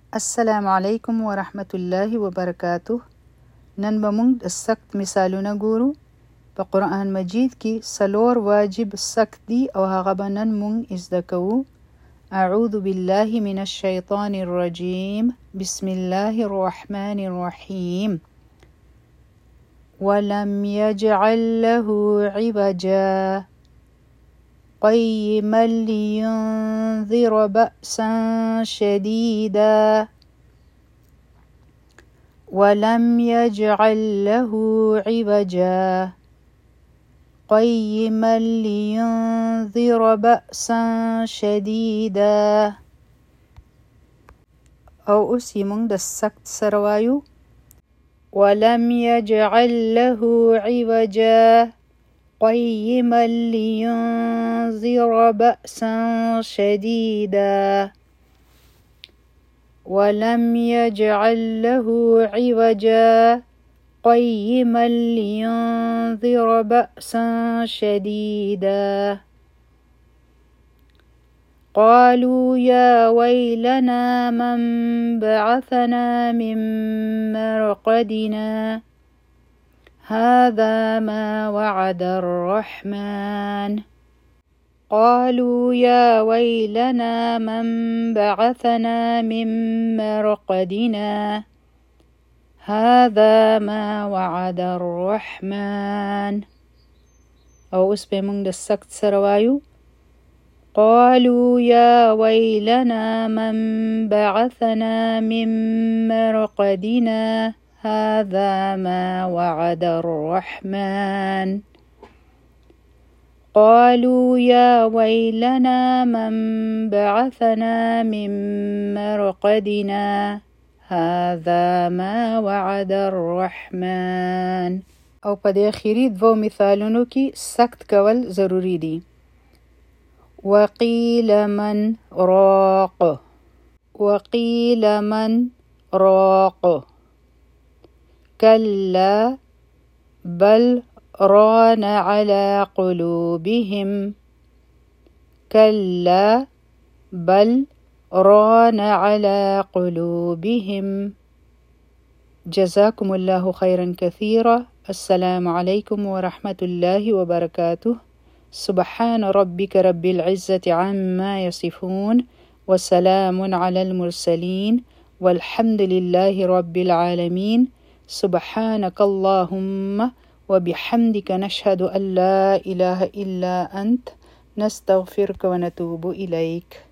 Assalamualaikum warahmatullahi wabarakatuh. نن بمونږ د سخت مثالونه ګورو. په قرآن مجید کې څلور واجب سخت دي او هغه به نن مونږ زده کوو. اعوذ بالله من الشیطان الرجیم. بسم الله الرحمن الرحیم. ولم يجعل له عوجا قيما لينذر بأسا شديدا. ولم يجعل له عوجا قيما لينذر بأسا شديدا. او اوس یې موږ د سخت سره وایو. ولم يجعل له عوجا قيما لينذر بأسا شديدا. ولم يجعل له عوجا قيما لينذر بأسا شديدا. قالوا يا ويلنا من بعثنا من مرقدنا هذا ما وعد الرحمن. قالوا يا ويلنا من بعثنا من مرقدنا هذا ما وعد الرحمن. او اوس به موږ د سخت سره وایو. قالوا يا ويلنا من بعثنا من مرقدنا هذا ما وعد الرحمن. قالوا يا ويلنا من بعثنا من مرقدنا هذا ما وعد الرحمن. او په دې اخیری دوه مثالونو کې سخت کول ضروری دي. وقيل من راق. وقيل من راق. كلا بل ران على قلوبهم. كلا بل ران على قلوبهم. جزاكم الله خيرا كثيرا. السلام عليكم ورحمة الله وبركاته. سبحان ربك رب العزة عما يصفون وسلام على المرسلين والحمد لله رب العالمين. سبحانك اللهم وبحمدك نشهد أن لا إله إلا أنت نستغفرك ونتوب إليك.